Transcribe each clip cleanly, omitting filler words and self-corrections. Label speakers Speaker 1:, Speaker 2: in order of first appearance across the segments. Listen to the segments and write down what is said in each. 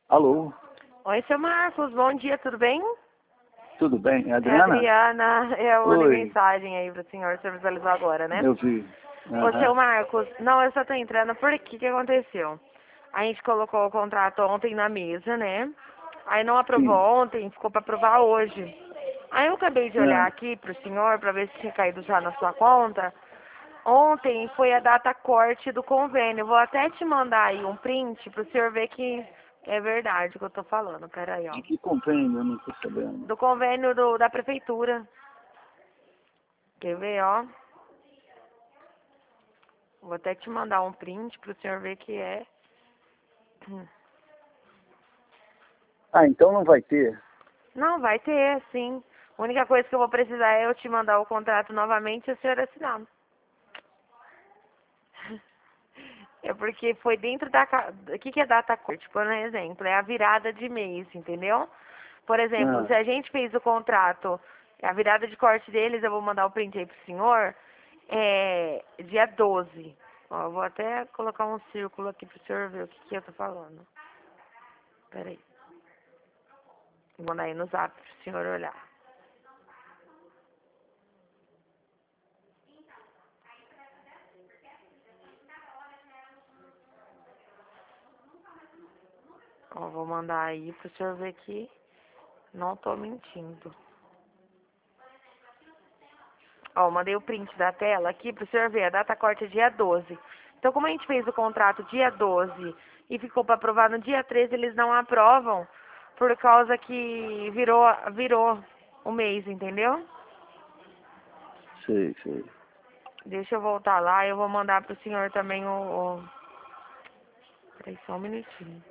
Speaker 1: Alô,
Speaker 2: Oi, seu Marcos, bom dia, tudo bem?
Speaker 1: tudo bem? É a
Speaker 2: É a
Speaker 1: Adriana?
Speaker 2: Adriana, eu mandei
Speaker 1: Oi,
Speaker 2: mensagem aí pro senhor, você visualizou agora, né?
Speaker 1: eu vi.
Speaker 2: Ô, seu
Speaker 1: Aham,
Speaker 2: Marcos, não, eu só tô entrando porque que aconteceu? A gente colocou o contrato ontem na mesa, né? Aí não aprovou
Speaker 1: sim.
Speaker 2: ontem, ficou pra aprovar hoje. Aí eu acabei de olhar
Speaker 1: Ah,
Speaker 2: aqui pro senhor pra ver se tinha caído já na sua conta. Ontem foi a data corte do convênio. Vou até te mandar aí um print pro senhor ver que é verdade o que eu tô falando. Pera aí, ó.
Speaker 1: de que convênio? Eu não estou sabendo.
Speaker 2: Do convênio da prefeitura. Quer ver, ó? Vou até te mandar um print pro senhor ver que é.
Speaker 1: Ah, então não vai ter?
Speaker 2: Não, vai ter, sim. A única coisa que eu vou precisar é eu te mandar o contrato novamente e o senhor assinar. É porque foi dentro da... O que é data corte? Por exemplo, é a virada de mês, entendeu? Por exemplo,
Speaker 1: Ah,
Speaker 2: se a gente fez o contrato, a virada de corte deles, eu vou mandar o print aí pro senhor, é dia 12. Ó, eu vou até colocar um círculo aqui pro senhor ver o que eu tô falando. Pera aí. Vou mandar aí no zap pro senhor olhar. Ó, vou mandar aí pro senhor ver que não tô mentindo. Ó, mandei o print da tela aqui pro senhor ver. A data corte é dia 12. Então, como a gente fez o contrato dia 12 e ficou para aprovar no dia 13, eles não aprovam por causa que virou o mês, entendeu?
Speaker 1: sei, sei.
Speaker 2: Deixa eu voltar lá e eu vou mandar pro senhor também Peraí, só um minutinho.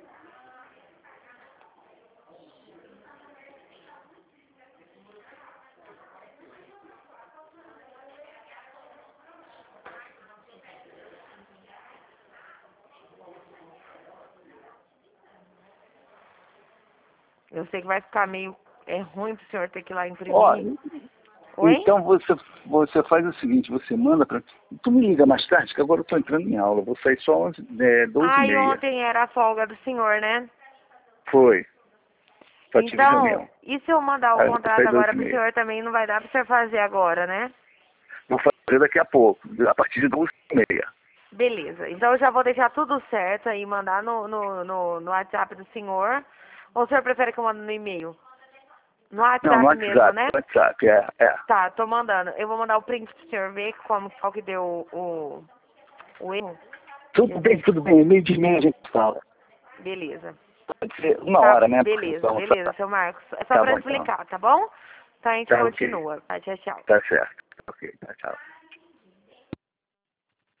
Speaker 2: Eu sei que vai ficar meio ruim pro senhor ter que ir lá
Speaker 1: Ó,
Speaker 2: imprimir. Oi?
Speaker 1: então você faz o seguinte, você manda para... Tu me liga mais tarde, que agora eu estou entrando em aula. Eu vou sair só 12 e
Speaker 2: Ai,
Speaker 1: meia.
Speaker 2: ontem era a folga do senhor, né?
Speaker 1: Foi, só tive
Speaker 2: Então,
Speaker 1: reunião.
Speaker 2: e se eu mandar o
Speaker 1: Aí eu vou
Speaker 2: contrato
Speaker 1: sair 12
Speaker 2: agora
Speaker 1: e
Speaker 2: pro
Speaker 1: meia.
Speaker 2: senhor também, não vai dar pro senhor fazer agora, né?
Speaker 1: Vou fazer daqui a pouco, a partir de 12 e meia.
Speaker 2: Beleza. Então eu já vou deixar tudo certo aí, mandar no WhatsApp do senhor. Ou o senhor prefere que eu mande no e-mail? No
Speaker 1: Não, no
Speaker 2: WhatsApp mesmo,
Speaker 1: WhatsApp,
Speaker 2: né?
Speaker 1: no WhatsApp, é.
Speaker 2: Tá, tô mandando. Eu vou mandar o print pro senhor ver qual que deu o erro. Quer ver?
Speaker 1: Tudo bem, meio de meia a gente fala.
Speaker 2: Beleza.
Speaker 1: Pode ser uma
Speaker 2: Tá,
Speaker 1: hora, né? Porque eu
Speaker 2: beleza,
Speaker 1: vou almoçar.
Speaker 2: beleza, seu Marcos. É só
Speaker 1: Tá
Speaker 2: pra
Speaker 1: bom, então.
Speaker 2: explicar, tá bom? Então a gente
Speaker 1: Tá ok.
Speaker 2: continua. Tá, tchau, tchau.
Speaker 1: Tá certo. Ok, tchau.